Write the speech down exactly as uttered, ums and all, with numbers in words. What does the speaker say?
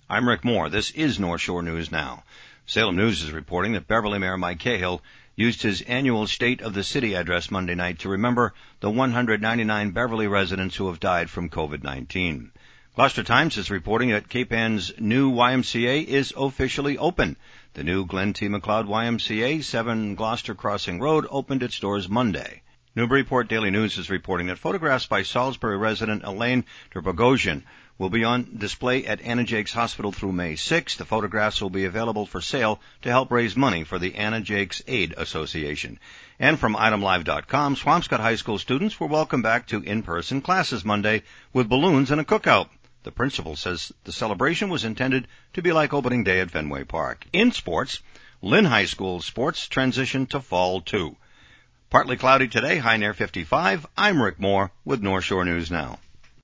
I'm Rick Moore. This is North Shore News Now. Salem News is reporting that Beverly Mayor Mike Cahill used his annual State of the City address Monday night to remember the one hundred ninety-nine Beverly residents who have died from covid nineteen. Gloucester Times is reporting that Cape Ann's new Y M C A is officially open. The new Glenn T. McLeod Y M C A, seven Gloucester Crossing Road, opened its doors Monday. Newburyport Daily News is reporting that photographs by Salisbury resident Elaine de Bogosian will be on display at Anna Jakes Hospital through May sixth. The photographs will be available for sale to help raise money for the Anna Jakes Aid Association. And from item live dot com, Swampscott High School students were welcomed back to in-person classes Monday with balloons and a cookout. The principal says the celebration was intended to be like opening day at Fenway Park. In sports, Lynn High School sports transition to fall two. Partly cloudy today, high near fifty-five. I'm Rick Moore with North Shore News Now.